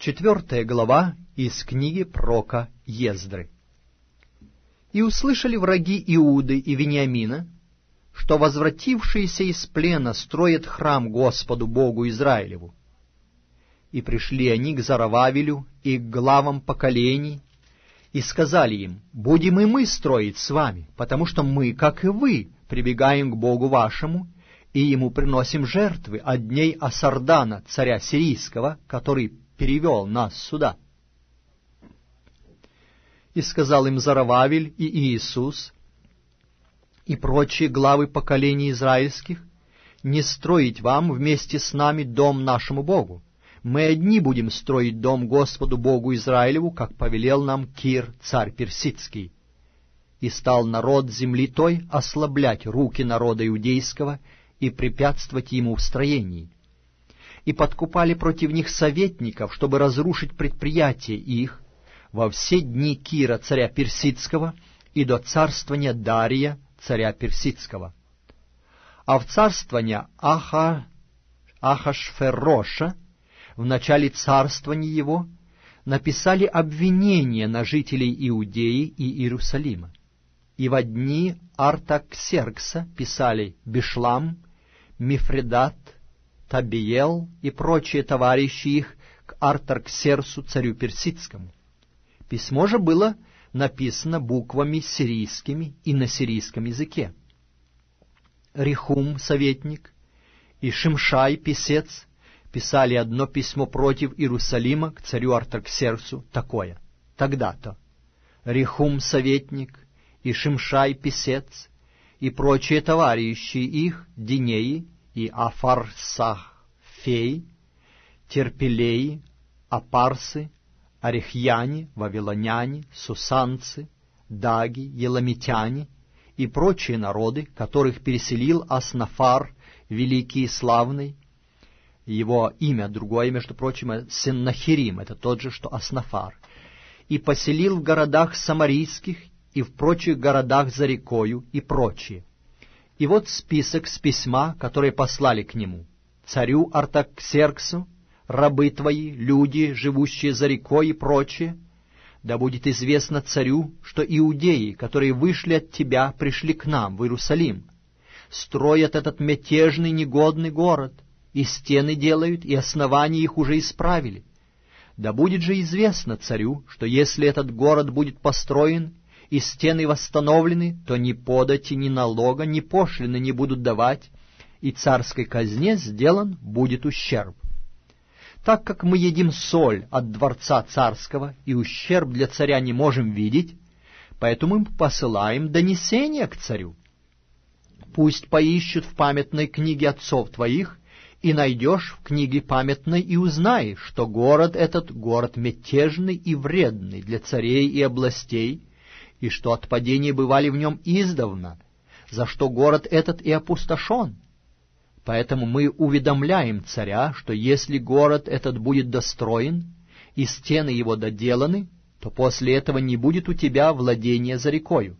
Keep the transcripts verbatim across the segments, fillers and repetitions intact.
Четвертая глава из книги пророка Ездры. «И услышали враги Иуды и Вениамина, что возвратившиеся из плена строят храм Господу Богу Израилеву. И пришли они к Зарававелю и к главам поколений, и сказали им: будем и мы строить с вами, потому что мы, как и вы, прибегаем к Богу вашему, и ему приносим жертвы от дней Асардана, царя сирийского, который перевел нас сюда. И сказал им Зарававель и Иисус и прочие главы поколений израильских: не строить вам вместе с нами дом нашему Богу. Мы одни будем строить дом Господу Богу Израилеву, как повелел нам Кир, царь персидский. И стал народ земли той ослаблять руки народа иудейского и препятствовать ему в строении. И подкупали против них советников, чтобы разрушить предприятия их во все дни Кира, царя персидского, и до царствования Дария, царя персидского. А в царствование Аха... Ахашфероша, в начале царствования его, написали обвинения на жителей Иудеи и Иерусалима. И во дни Артаксеркса писали Бишлам, Мифредат, Табиел и прочие товарищи их к Артаксерксу, царю персидскому. Письмо же было написано буквами сирийскими и на сирийском языке. Рехум, советник, и Шимшай, писец, писали одно письмо против Иерусалима к царю Артаксерксу такое: тогда-то Рехум, советник, и Шимшай, писец, и прочие товарищи их, Динеи и Афарсахфей, Терпелеи, Апарсы, Арехьяне, Вавилоняне, Сусанцы, Даги, Еламитяне и прочие народы, которых переселил Аснафар, великий и славный. Его имя другое, между прочим, Сеннахирим, это тот же, что Аснафар, и поселил в городах самарийских и в прочих городах за рекою и прочие. И вот список с письма, которые послали к нему: царю Артаксерксу, рабы твои, люди, живущие за рекой и прочее, да будет известно царю, что иудеи, которые вышли от тебя, пришли к нам в Иерусалим, строят этот мятежный негодный город, и стены делают, и основания их уже исправили. Да будет же известно царю, что если этот город будет построен и стены восстановлены, то ни подати, ни налога, ни пошлины не будут давать, и царской казне сделан будет ущерб. Так как мы едим соль от дворца царского, и ущерб для царя не можем видеть, поэтому мы посылаем донесение к царю. Пусть поищут в памятной книге отцов твоих, и найдешь в книге памятной, и узнаешь, что город этот — город мятежный и вредный для царей и областей, и что отпадения бывали в нем издавна, за что город этот и опустошен. Поэтому мы уведомляем царя, что если город этот будет достроен, и стены его доделаны, то после этого не будет у тебя владения за рекою.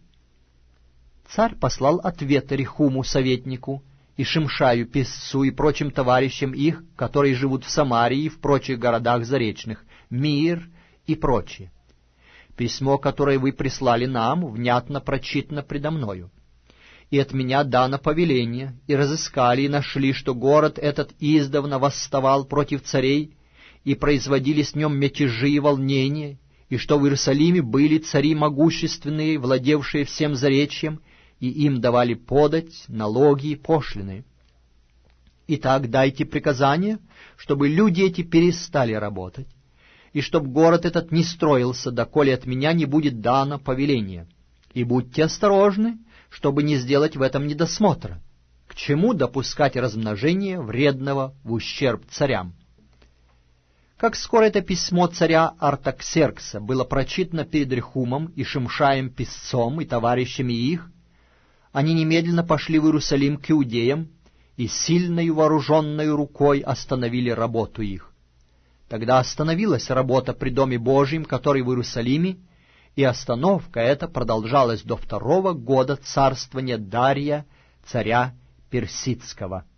Царь послал ответ Рехуму, советнику, и Шимшаю, писцу, и прочим товарищам их, которые живут в Самарии и в прочих городах заречных, Мир и прочие. Письмо, которое вы прислали нам, внятно прочитано предо мною. И от меня дано повеление, и разыскали, и нашли, что город этот издавна восставал против царей, и производили с нем мятежи и волнения, и что в Иерусалиме были цари могущественные, владевшие всем заречьем, и им давали подать, налоги и пошлины. Итак, дайте приказание, чтобы люди эти перестали работать, и чтоб город этот не строился, доколе от меня не будет дано повеление. И будьте осторожны, чтобы не сделать в этом недосмотра. К чему допускать размножение вредного в ущерб царям? Как скоро это письмо царя Артаксеркса было прочитано перед Рехумом и Шимшаем писцом и товарищами их, они немедленно пошли в Иерусалим к иудеям и сильной вооруженной рукой остановили работу их. Тогда остановилась работа при Доме Божьем, который в Иерусалиме, и остановка эта продолжалась до второго года царствования Дария, царя персидского.